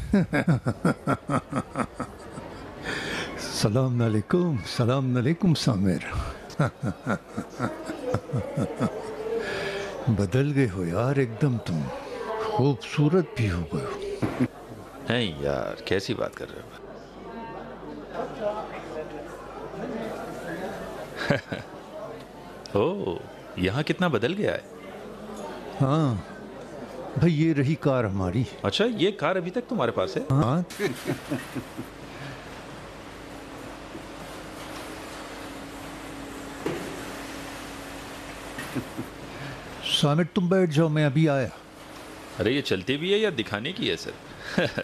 सलाम अलैकुम सामिर। बदल गए हो यार एकदम तुम, खूबसूरत भी हो गए हो। नहीं यार, कैसी बात कर रहे हो? ओह, यहाँ कितना बदल गया है। हाँ भाई, ये रही कार हमारी। अच्छा, ये कार अभी तक तुम्हारे पास है? हाँ। सामिर तुम बैठ जाओ, मैं अभी आया। अरे ये चलती भी है या दिखाने की है सर?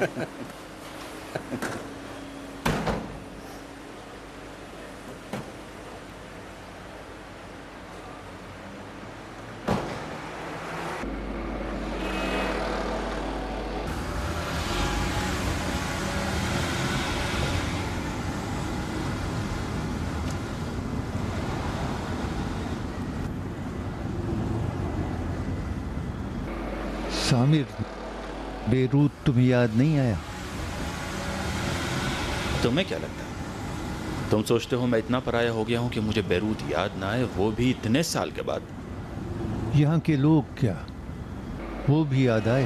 सामिर, बेरूत तुम्हें याद नहीं आया? तुम्हें क्या लगता है? तुम सोचते हो मैं इतना पराया हो गया हूं कि मुझे बैरूत याद ना आए, वो भी इतने साल के बाद? यहाँ के लोग क्या, वो भी याद आए?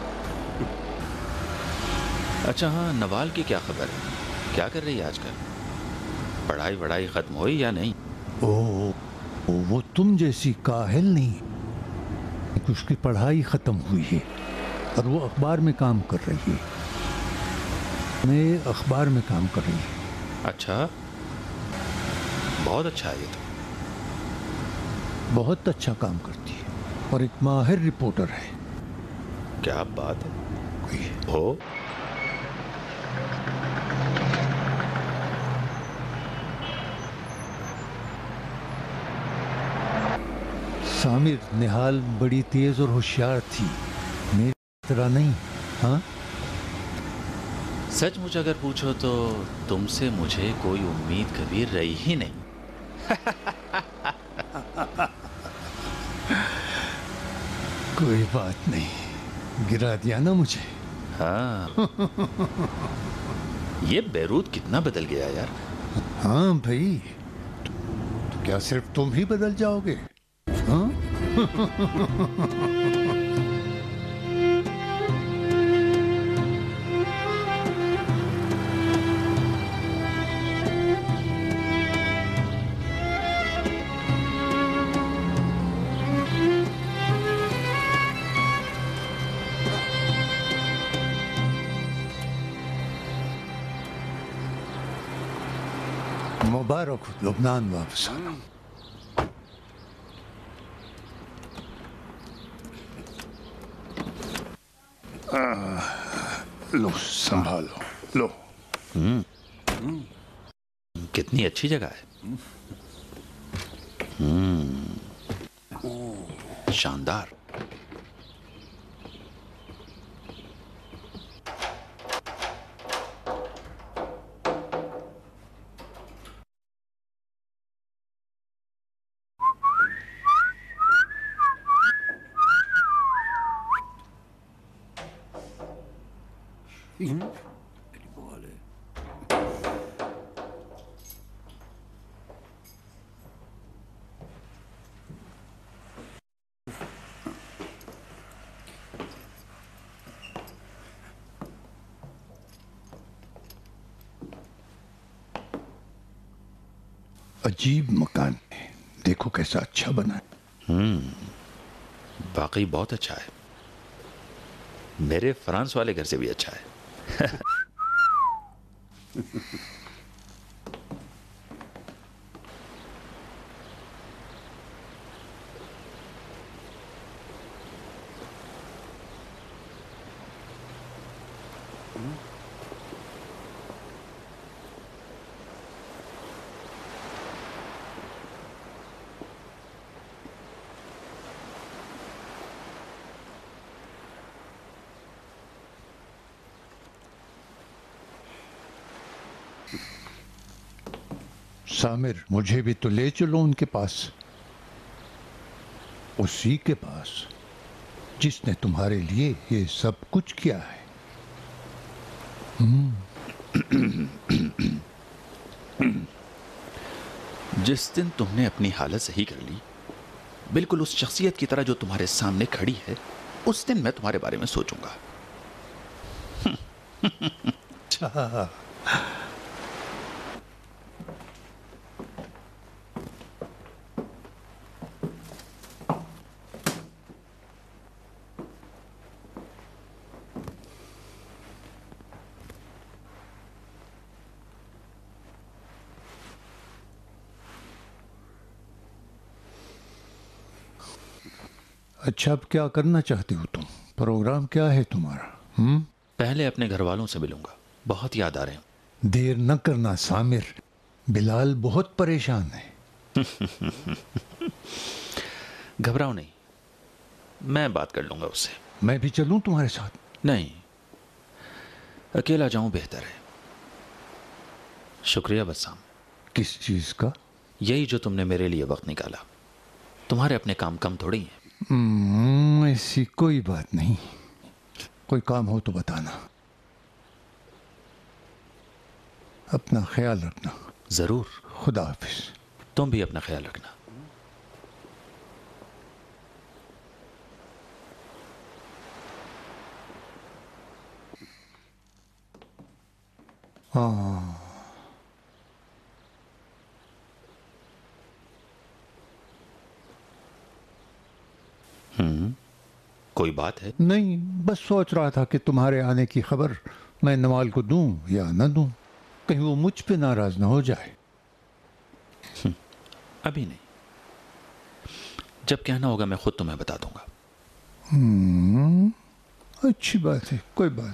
अच्छा हाँ, नवाल की क्या खबर है? क्या कर रही है आजकल? पढ़ाई वढ़ाई खत्म हुई या नहीं? वो तुम जैसी काहिल नहीं, उसकी पढ़ाई खत्म हुई है और वो अखबार में काम कर रही है। मैं अखबार में काम कर रही है। अच्छा, बहुत अच्छा है ये तो। बहुत अच्छा काम करती है और एक माहिर रिपोर्टर है। क्या बात है? कोई हो? सामिर, निहाल बड़ी तेज और होशियार थी, मेरी तरह नहीं। हाँ, सचमुच अगर पूछो तो तुमसे मुझे कोई उम्मीद कभी रही ही नहीं। कोई बात नहीं, गिरा दिया ना मुझे। हाँ। ये बैरूत कितना बदल गया यार। हाँ भाई, तो क्या सिर्फ तुम ही बदल जाओगे? हाँ। मुबारक हो, लुबनान वापस आना। लो संभालो, लो। कितनी अच्छी जगह है। शानदार। अजीब मकान है, देखो कैसा अच्छा बना है। वाकई बहुत अच्छा है। मेरे फ्रांस वाले घर से भी अच्छा है। सामिर, मुझे भी तो ले चलो उनके पास, उसी के पास जिसने तुम्हारे लिए ये सब कुछ किया है। जिस दिन तुमने अपनी हालत सही कर ली, बिल्कुल उस शख्सियत की तरह जो तुम्हारे सामने खड़ी है, उस दिन मैं तुम्हारे बारे में सोचूंगा। अच्छा, अच्छा, अब क्या करना चाहते हो तुम? प्रोग्राम क्या है तुम्हारा? पहले अपने घर वालों से मिलूंगा, बहुत याद आ रहे हैं। देर न करना सामिर, बिलाल बहुत परेशान है। घबराओ नहीं, मैं बात कर लूंगा उससे। मैं भी चलूं तुम्हारे साथ? नहीं, अकेला जाऊं बेहतर है। शुक्रिया बस्साम। किस चीज का? यही जो तुमने मेरे लिए वक्त निकाला। तुम्हारे अपने काम कम थोड़ी हैं। ऐसी कोई बात नहीं, कोई काम हो तो बताना। अपना ख्याल रखना। जरूर। खुदा हाफिज। तुम भी अपना ख्याल रखना। हाँ, कोई बात है? नहीं, बस सोच रहा था कि तुम्हारे आने की खबर मैं नवाल को दूं या न दूं, कहीं वो मुझ पे नाराज ना हो जाए। अभी नहीं, जब कहना होगा मैं खुद तुम्हें बता दूंगा। अच्छी बात है, कोई बात।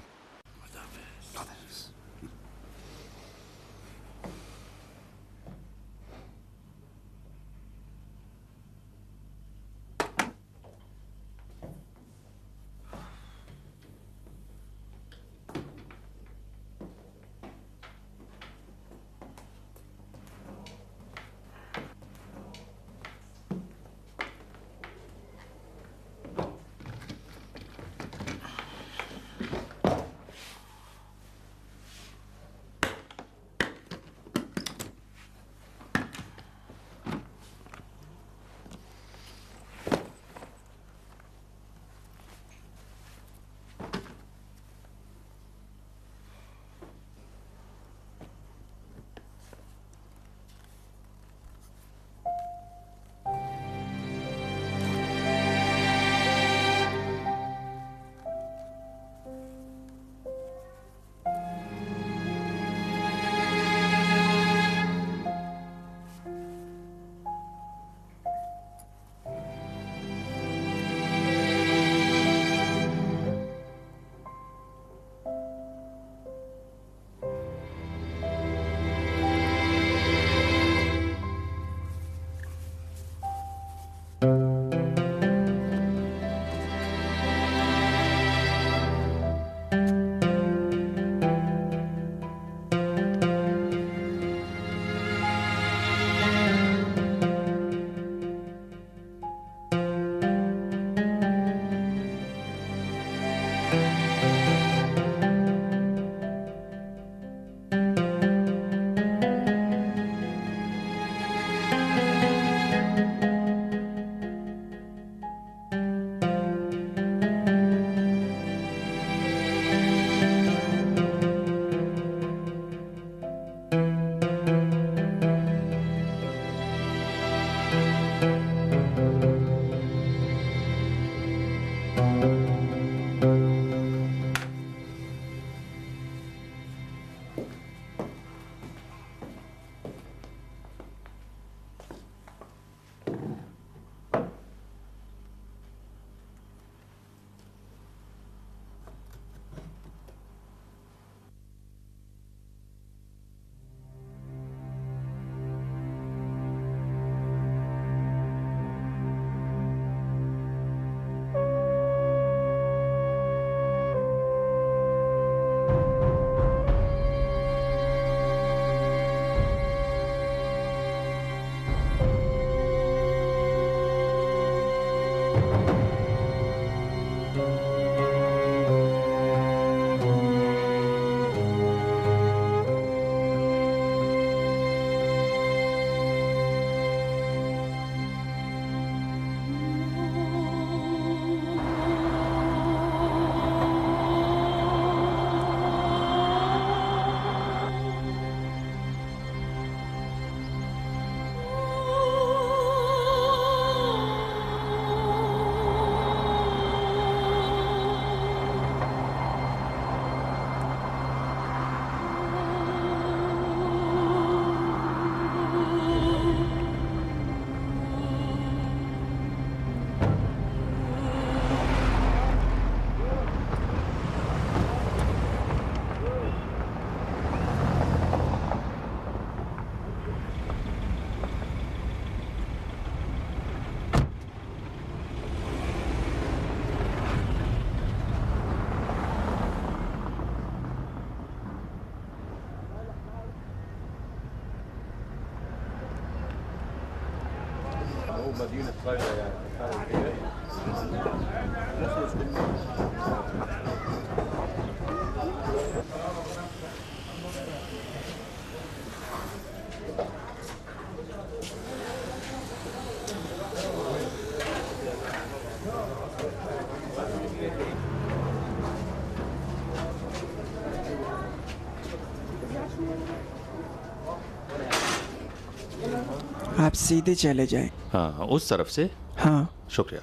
आप सीधे चले जाएं। हाँ, उस तरफ से। हाँ। शुक्रिया।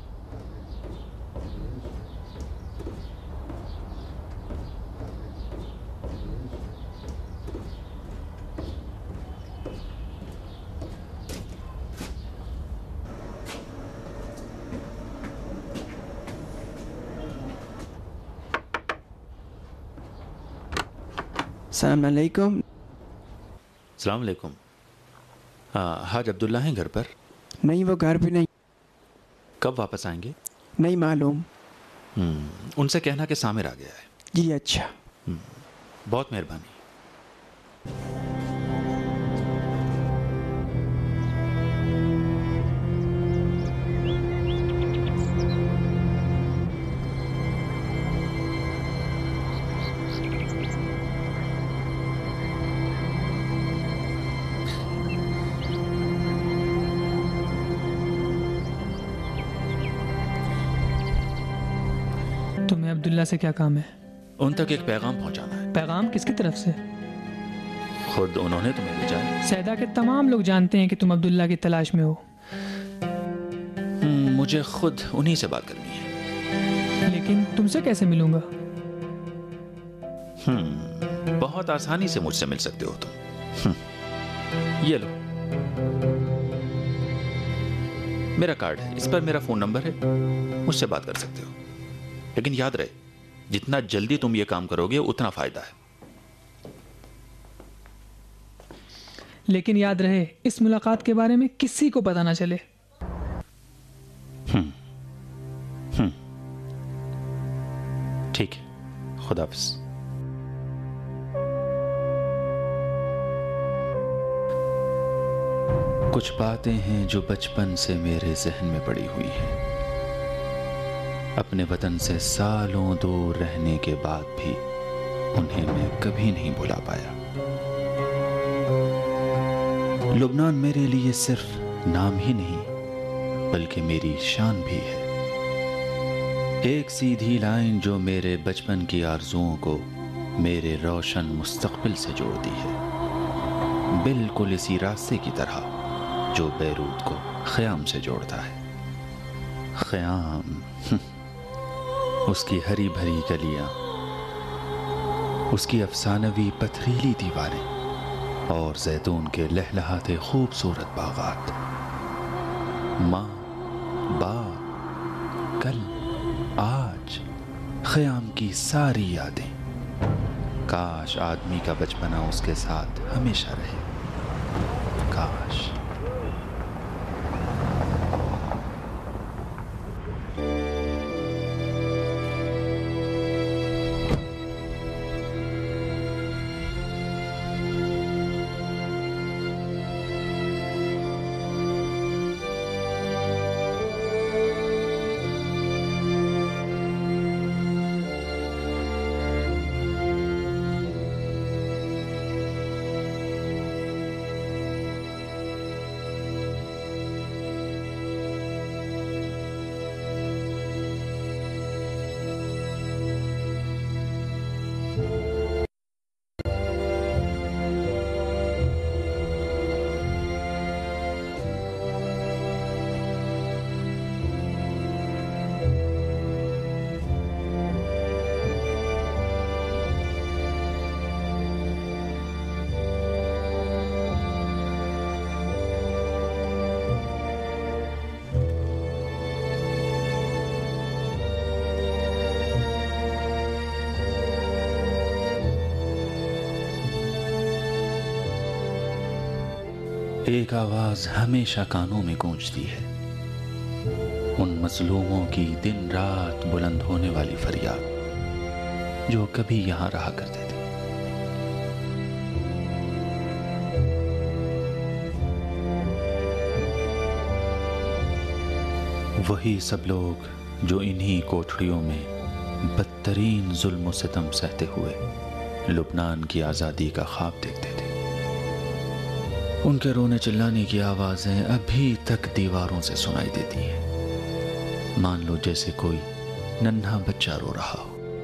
अस्सलाम वालेकुम। अस्सलाम वालेकुम। हाँ, हाज अब्दुल्ला हैं घर पर? नहीं, वो घर पे नहीं। कब वापस आएंगे? नहीं मालूम। उनसे कहना कि सामिर आ गया है। जी अच्छा। बहुत मेहरबानी। तुम्हें अब्दुल्ला से क्या काम है? उन तक एक पैगाम पहुंचाना है। पैगाम किसकी तरफ से? खुद उन्होंने तुम्हें भेजा है। सैदा के तमाम लोग जानते हैं कि तुम अब्दुल्ला की तलाश में हो। मुझे खुद उन्हीं से बात करनी है। लेकिन तुमसे कैसे मिलूंगा? बहुत आसानी से मुझसे मिल सकते हो तुम। ये लो, मेरा कार्ड है, इस पर मेरा फोन नंबर है, मुझसे बात कर सकते हो। लेकिन याद रहे, जितना जल्दी तुम ये काम करोगे उतना फायदा है। लेकिन याद रहे, इस मुलाकात के बारे में किसी को पता ना चले। ठीक है, खुदा हाफिज। कुछ बातें हैं जो बचपन से मेरे जहन में पड़ी हुई हैं। अपने वतन से सालों दूर रहने के बाद भी उन्हें मैं कभी नहीं भुला पाया। लुबनान मेरे लिए सिर्फ नाम ही नहीं बल्कि मेरी शान भी है। एक सीधी लाइन जो मेरे बचपन की आरज़ुओं को मेरे रोशन मुस्तक़बिल से जोड़ती है, बिल्कुल इसी रास्ते की तरह जो बैरूत को ख़याम से जोड़ता है। ख़याम, उसकी हरी भरी गलियां, उसकी अफसानवी पथरीली दीवारें और जैतून के लहलहाते खूबसूरत बागात। माँ, बाप, कल, आज, ख़याम की सारी यादें। काश आदमी का बचपना उसके साथ हमेशा रहे। काश। एक आवाज हमेशा कानों में गूंजती है, उन मजलूमों की दिन रात बुलंद होने वाली फरियाद जो कभी यहां रहा करते थे। वही सब लोग जो इन्हीं कोठड़ियों में बदतरीन जुल्म सितम सहते हुए लुबनान की आज़ादी का ख्वाब देखते थे। उनके रोने चिल्लाने की आवाज़ें अभी तक दीवारों से सुनाई देती हैं, मान लो जैसे कोई नन्हा बच्चा रो रहा हो।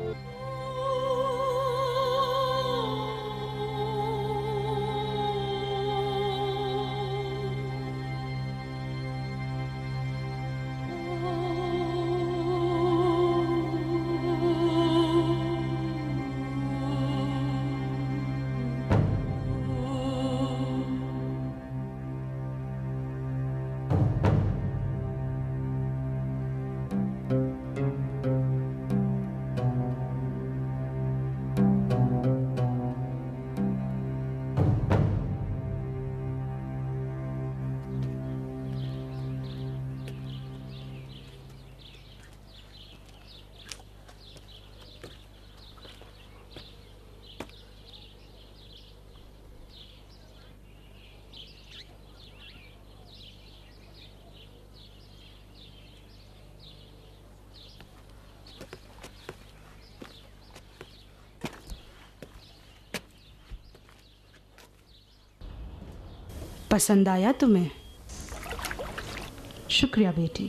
पसंद आया तुम्हें? शुक्रिया बेटी।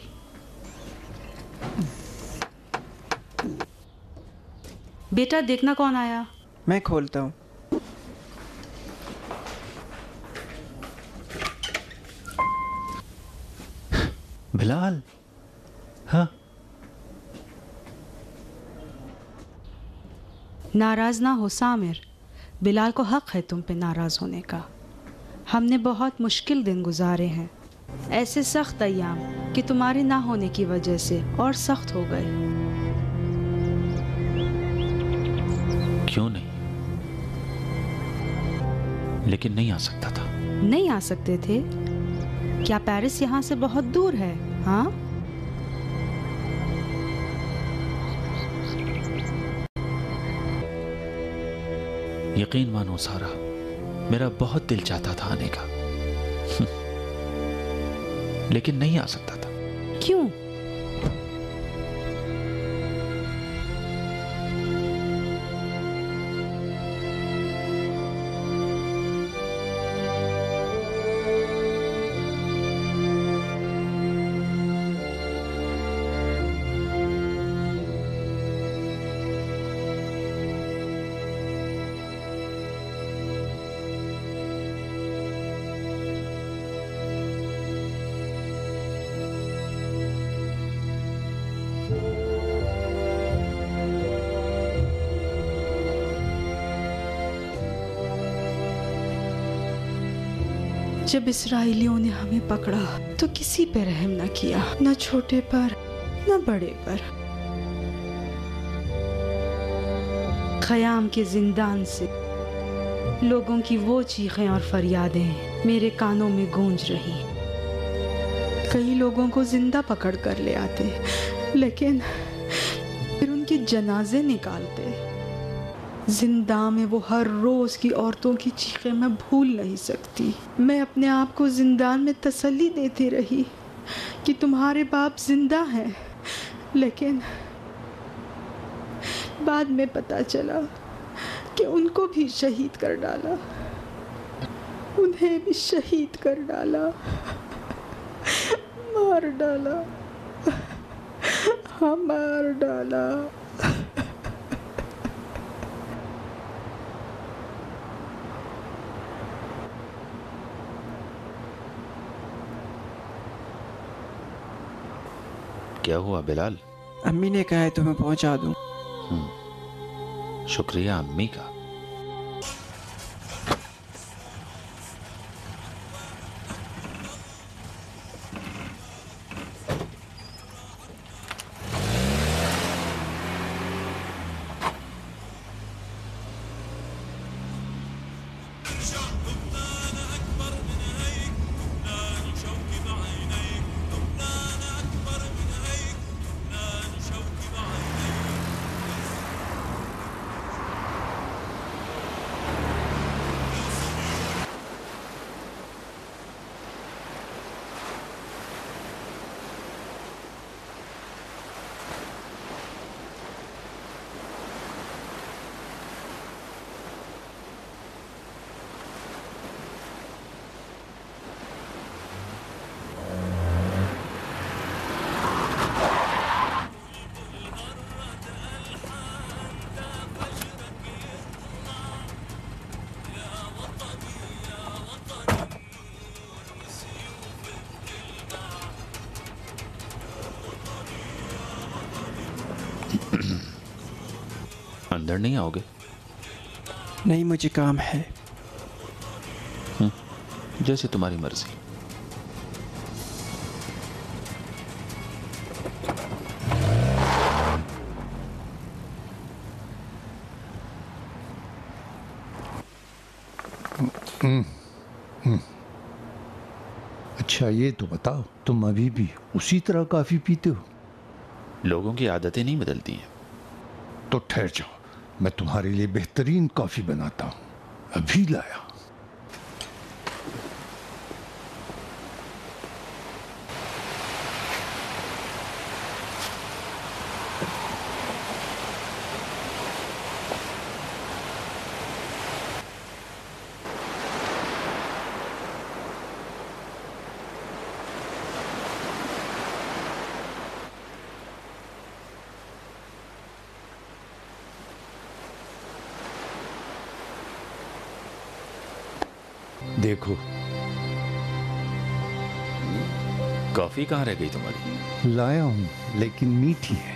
बेटा देखना कौन आया। मैं खोलता हूँ। बिलाल। हाँ, नाराज ना हो सामिर, बिलाल को हक है तुम पे नाराज होने का। हमने बहुत मुश्किल दिन गुजारे हैं, ऐसे सख्त अय्याम कि तुम्हारे ना होने की वजह से और सख्त हो गए। क्यों नहीं? लेकिन नहीं आ सकता था। नहीं आ सकते थे? क्या पेरिस यहाँ से बहुत दूर है? हाँ, यकीन मानो सारा, मेरा बहुत दिल चाहता था आने का लेकिन नहीं आ सकता था। क्यों? जब इसराइलियों ने हमें पकड़ा तो किसी पे रहम न किया, न छोटे पर न बड़े पर। ख़याम के जिंदान से लोगों की वो चीखें और फरियादें मेरे कानों में गूंज रही। कई लोगों को जिंदा पकड़ कर ले आते, लेकिन फिर उनके जनाजे निकालते। जिंदा में वो हर रोज की औरतों की चीखें मैं भूल नहीं सकती। मैं अपने आप को जिंदान में तसल्ली देती रही कि तुम्हारे बाप जिंदा हैं, लेकिन बाद में पता चला कि उनको भी शहीद कर डाला, उन्हें भी शहीद कर डाला, मार डाला, हाँ मार डाला। क्या हुआ बिलाल? अम्मी ने कहा है तुम्हें पहुंचा दूं। शुक्रिया अम्मी का। अंदर नहीं आओगे? नहीं, मुझे काम है। जैसे तुम्हारी मर्जी। अच्छा ये तो बताओ, तुम अभी भी उसी तरह कॉफी पीते हो? लोगों की आदतें नहीं बदलती हैं। तो ठहर जाओ, मैं तुम्हारे लिए बेहतरीन कॉफी बनाता हूं, अभी लाया। देखो, कॉफी कहाँ रह गई तुम्हारी? लाया हूं, लेकिन मीठी है।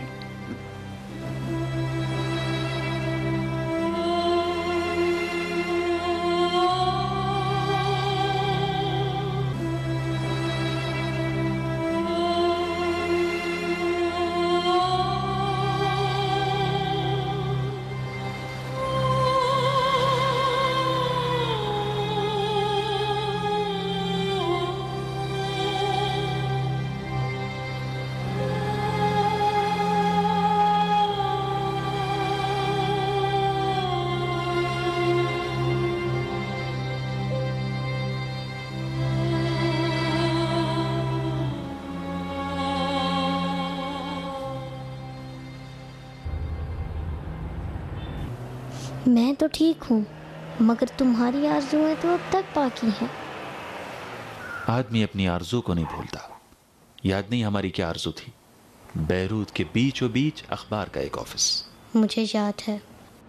मैं तो ठीक हूँ, मगर तुम्हारी आरज़ुएं तो अब तक बाकी हैं। आदमी अपनी आरज़ू को नहीं भूलता। याद नहीं हमारी क्या आरज़ू थी? बैरूत के बीचों बीच अखबार का एक ऑफिस। मुझे याद है,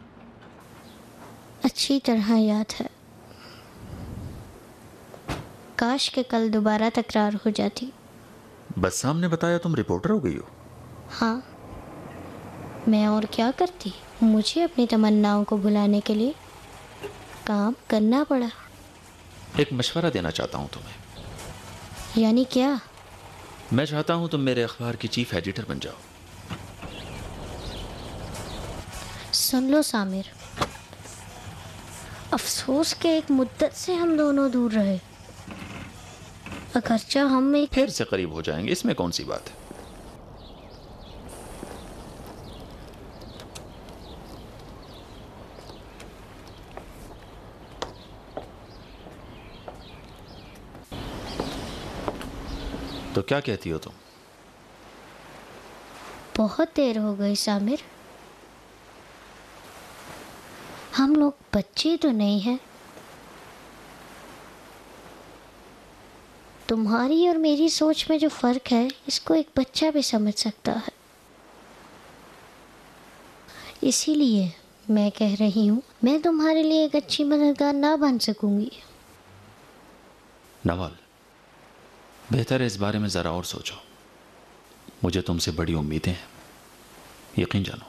अच्छी तरह याद है। काश के कल दोबारा तकरार हो जाती। बस सामने बताया तुम रिपोर्टर हो गई हो। हाँ, मैं और क्या करती। मुझे अपनी तमन्नाओं को भुलाने के लिए काम करना पड़ा। एक मशवरा देना चाहता हूँ तुम्हें। यानी क्या? मैं चाहता हूँ तुम मेरे अखबार की चीफ एडिटर बन जाओ। सुन लो सामिर, अफसोस के एक मुद्दत से हम दोनों दूर रहे। अगरचा हम एक फिर से करीब हो जाएंगे, इसमें कौन सी बात है। तो क्या कहती हो तुम? बहुत देर हो गई सामिर, हम लोग बच्चे तो नहीं हैं। तुम्हारी और मेरी सोच में जो फर्क है, इसको एक बच्चा भी समझ सकता है। इसीलिए मैं कह रही हूँ, मैं तुम्हारे लिए एक अच्छी मददगार ना बन सकूंगी। नवाल, बेहतर है इस बारे में ज़रा और सोचो। मुझे तुमसे बड़ी उम्मीदें हैं, यकीन जानो।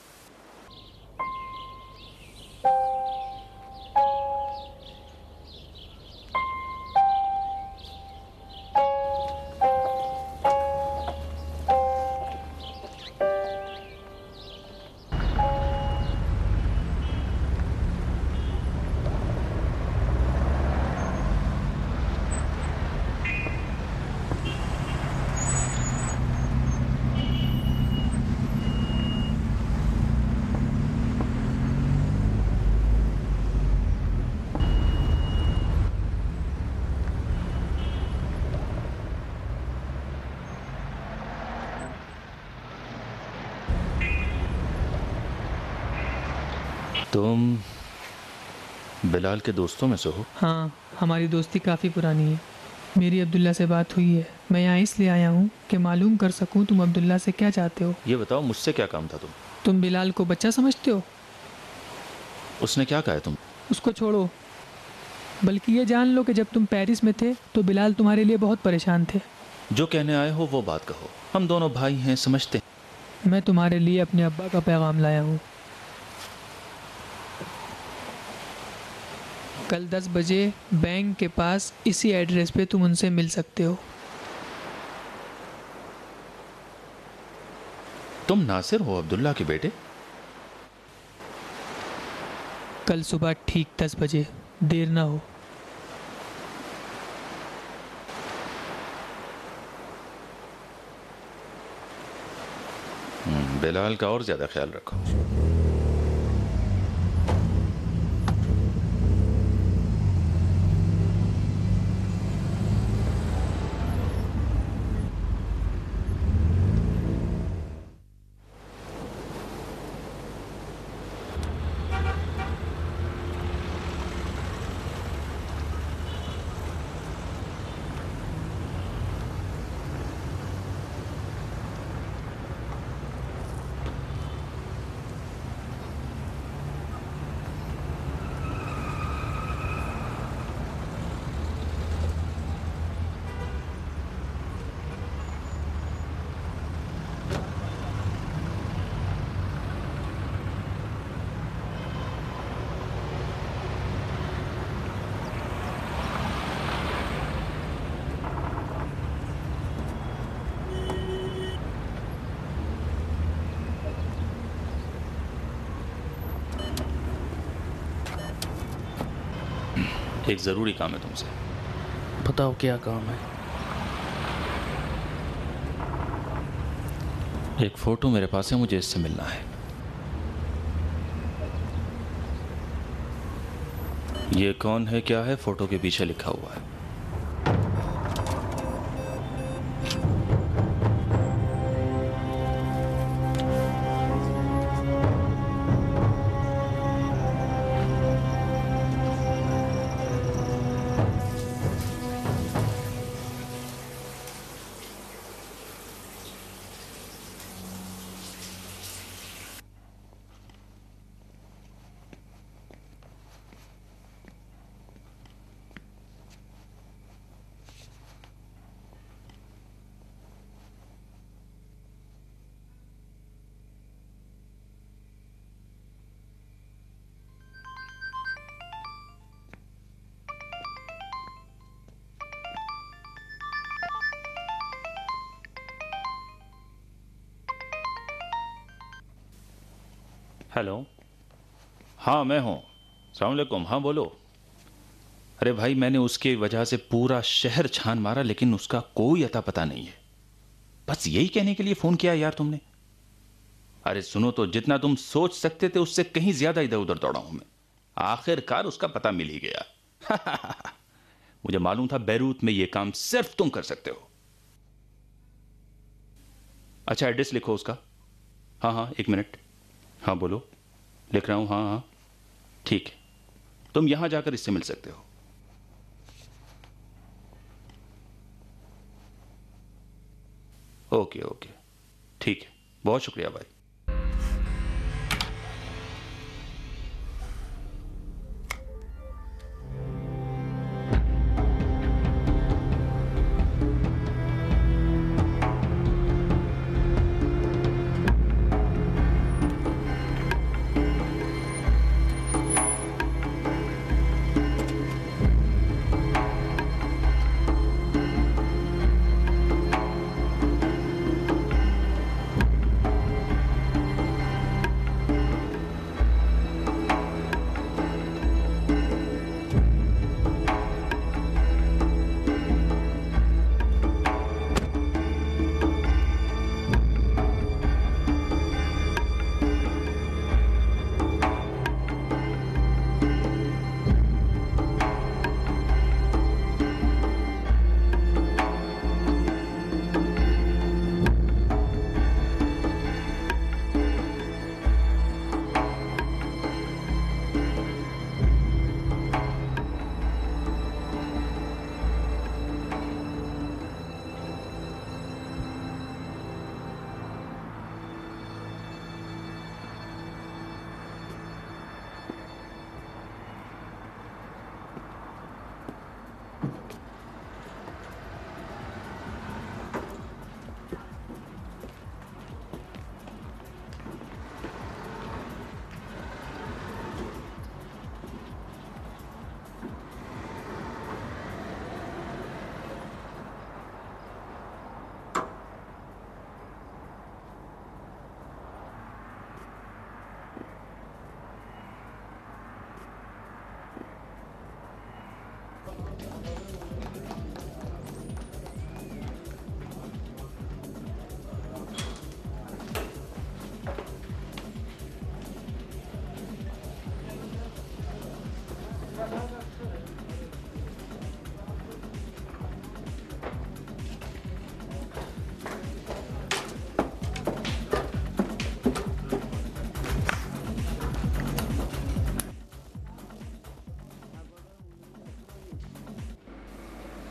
तुम बिलाल के दोस्तों में से हो? हाँ, हमारी दोस्ती काफ़ी पुरानी है। मेरी अब्दुल्ला से बात हुई है। मैं यहाँ इसलिए आया हूँ कि मालूम कर सकूँ तुम अब्दुल्ला से क्या चाहते हो। ये बताओ, मुझसे क्या काम था? तुम बिलाल को बच्चा समझते हो? उसने क्या कहा है तुम? उसको छोड़ो, बल्कि ये जान लो कि जब तुम पेरिस में थे तो बिलाल तुम्हारे लिए बहुत परेशान थे। जो कहने आए हो वो बात कहो, हम दोनों भाई हैं, समझते हैं। मैं तुम्हारे लिए अपने अब्बा का पैगाम लाया हूँ। कल 10 बजे बैंक के पास इसी एड्रेस पे तुम उनसे मिल सकते हो। तुम नासिर हो अब्दुल्ला के बेटे? कल सुबह ठीक 10 बजे, देर ना हो। बिलाल का और ज्यादा ख्याल रखो। एक जरूरी काम है तुमसे। बताओ क्या काम है? एक फोटो मेरे पास है, मुझे इससे मिलना है। ये कौन है, क्या है? फोटो के पीछे लिखा हुआ है। हेलो, हाँ मैं हूँ। अस्सलाम वालेकुम। हाँ बोलो। अरे भाई, मैंने उसकी वजह से पूरा शहर छान मारा, लेकिन उसका कोई अता पता नहीं है। बस यही कहने के लिए फोन किया यार तुमने। अरे सुनो तो, जितना तुम सोच सकते थे उससे कहीं ज्यादा इधर उधर दौड़ा हूं मैं। आखिरकार उसका पता मिल ही गया। मुझे मालूम था बैरूत में यह काम सिर्फ तुम कर सकते हो। अच्छा, एड्रेस लिखो उसका। हाँ हाँ, 1 मिनट। हाँ बोलो। लिख रहा हूं। हाँ हाँ ठीक है, तुम यहां जाकर इससे मिल सकते हो। ओके ओके ठीक है, बहुत शुक्रिया भाई।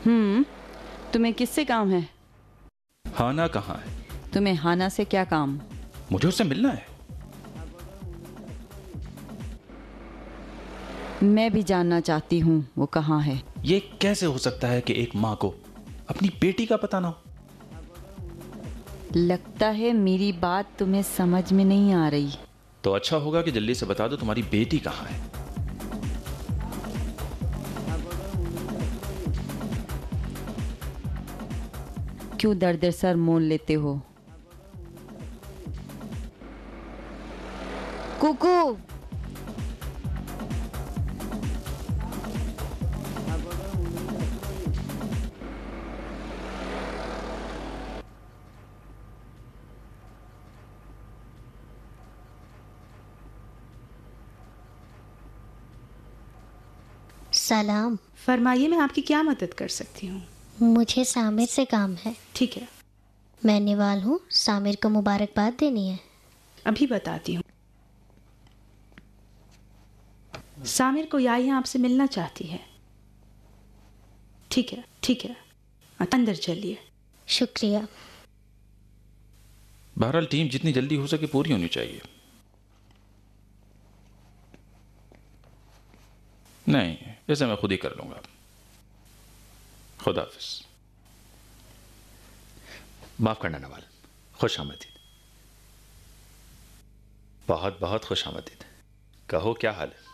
तुम्हें किससे काम है? हाना कहाँ है? तुम्हें हाना से क्या काम? मुझे उससे मिलना है। मैं भी जानना चाहती हूँ वो कहाँ है। ये कैसे हो सकता है कि एक माँ को अपनी बेटी का पता ना हो? लगता है मेरी बात तुम्हें समझ में नहीं आ रही। तो अच्छा होगा कि जल्दी से बता दो तुम्हारी बेटी कहाँ है। क्यों दर्द सर मोल लेते हो? कुकू, सलाम। फरमाइए, मैं आपकी क्या मदद कर सकती हूँ? मुझे सामिर से काम है। ठीक है, मैं निवाल हूँ, सामिर को मुबारकबाद देनी है। अभी बताती हूँ। सामिर को याहिया आपसे मिलना चाहती है। ठीक है, ठीक है, अंदर चलिए। शुक्रिया। बहरहाल टीम जितनी जल्दी हो सके पूरी होनी चाहिए। नहीं, इसे मैं खुद ही कर लूंगा। खुदा हाफिज। माफ करना नवाल, खुश आमदीद। बहुत बहुत खुश आमदीद। कहो क्या हाल है?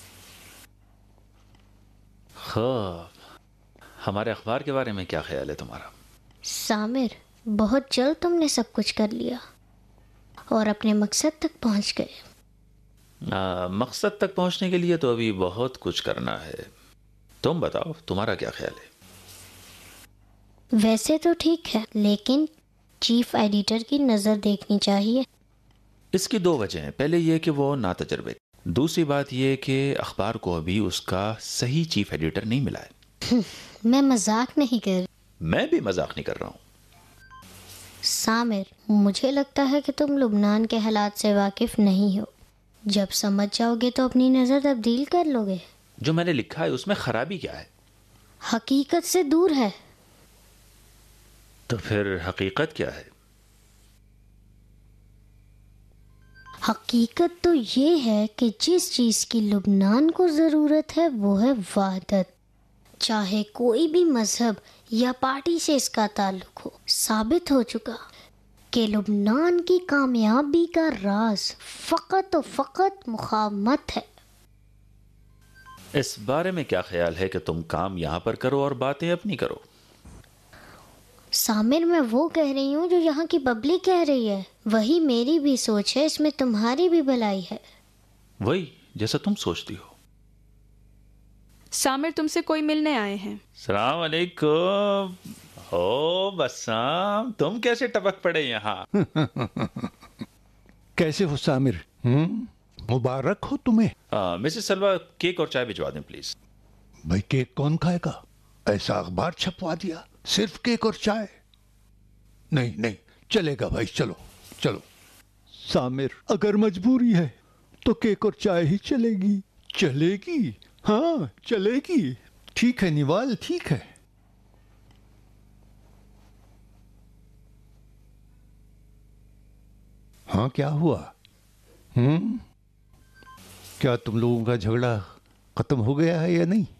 खूब। हमारे अखबार के बारे में क्या ख्याल है तुम्हारा? सामिर, बहुत जल्द तुमने सब कुछ कर लिया और अपने मकसद तक पहुंच गए। मकसद तक पहुंचने के लिए तो अभी बहुत कुछ करना है। तुम बताओ, तुम्हारा क्या ख्याल है? वैसे तो ठीक है, लेकिन चीफ एडिटर की नज़र देखनी चाहिए। इसकी दो वजह हैं। पहले यह कि वो नातजुर्बे, दूसरी बात यह कि अखबार को अभी उसका सही चीफ एडिटर नहीं मिला है। मैं मजाक नहीं कर रही। मैं भी मजाक नहीं कर रहा हूँ। सामिर, मुझे लगता है कि तुम लुबनान के हालात से वाकिफ नहीं हो। जब समझ जाओगे तो अपनी नज़र तब्दील कर लोगे। जो मैंने लिखा है उसमें खराबी क्या है? हकीकत से दूर है। तो फिर हकीकत क्या है? हकीकत तो ये है कि जिस चीज़ की लुबनान को ज़रूरत है वो है वहदत। चाहे कोई भी मजहब या पार्टी से इसका ताल्लुक हो, साबित हो चुका कि लुबनान की कामयाबी का राज फ़कत और फ़कत मुक़ावमत है। इस बारे में क्या ख्याल है कि तुम काम यहाँ पर करो और बातें अपनी करो? सामिर, मैं वो कह रही हूँ जो यहाँ की पब्लिक कह रही है। वही मेरी भी सोच है, इसमें तुम्हारी भी भलाई है। वही जैसा तुम सोचती हो। सामिर, तुमसे कोई मिलने आए हैं। सलाम अलैकुम। ओ बस्साम, तुम कैसे टपक पड़े यहाँ? कैसे हो सामिर? मुबारक हो तुम्हें। मिसेस सलवा, केक और चाय भिजवा दें प्लीज। भाई, केक कौन खाएगा? ऐसा अखबार छपवा दिया, सिर्फ केक और चाय? नहीं नहीं, चलेगा भाई, चलो चलो। सामिर, अगर मजबूरी है तो केक और चाय ही चलेगी। चलेगी? हाँ चलेगी। ठीक है निवाल, ठीक है। हाँ, क्या हुआ? क्या तुम लोगों का झगड़ा खत्म हो गया है या नहीं?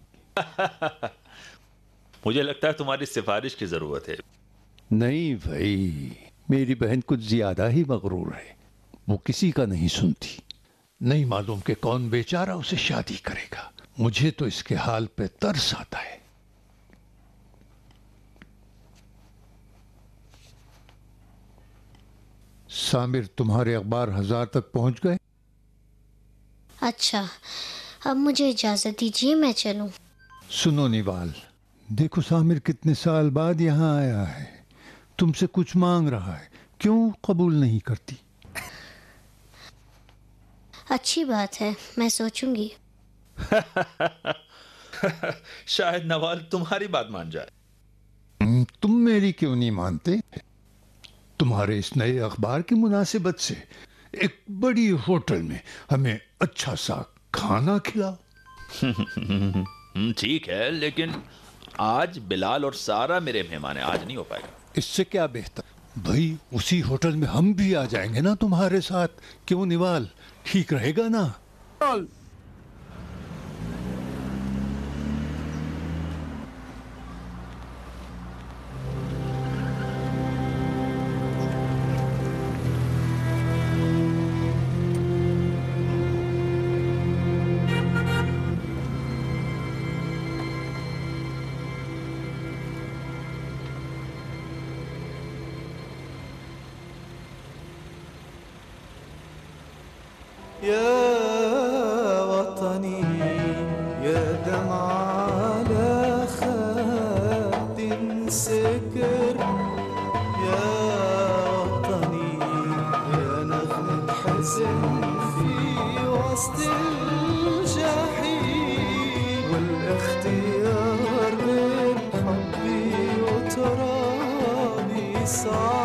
मुझे लगता है तुम्हारी सिफारिश की जरूरत है। नहीं भाई, मेरी बहन कुछ ज्यादा ही मगरूर है। वो किसी का नहीं सुनती। नहीं मालूम कि कौन बेचारा उसे शादी करेगा। मुझे तो इसके हाल पे तरस आता है। सामिर, तुम्हारे अखबार 1000 तक पहुंच गए? अच्छा, अब मुझे इजाज़त दीजिए, मैं चलूं। सुनो निवाल, देखो सामिर कितने साल बाद यहाँ आया है, तुमसे कुछ मांग रहा है, क्यों कबूल नहीं करती? अच्छी बात है, मैं सोचूंगी। शायद नवाल तुम्हारी बात मान जाए। तुम मेरी क्यों नहीं मानते? तुम्हारे इस नए अखबार की मुनासिबत से एक बड़ी होटल में हमें अच्छा सा खाना खिलाओ। ठीक है, लेकिन आज बिलाल और सारा मेरे मेहमान हैं, आज नहीं हो पाएगा। इससे क्या बेहतर भाई, उसी होटल में हम भी आ जाएंगे ना तुम्हारे साथ। क्यों निवाल, ठीक रहेगा ना? يا وطني يا دمع على خد سكر، يا وطني يا نغمة حزن في وسط الجحيم، والاختيار بين حبي وترابي صعب.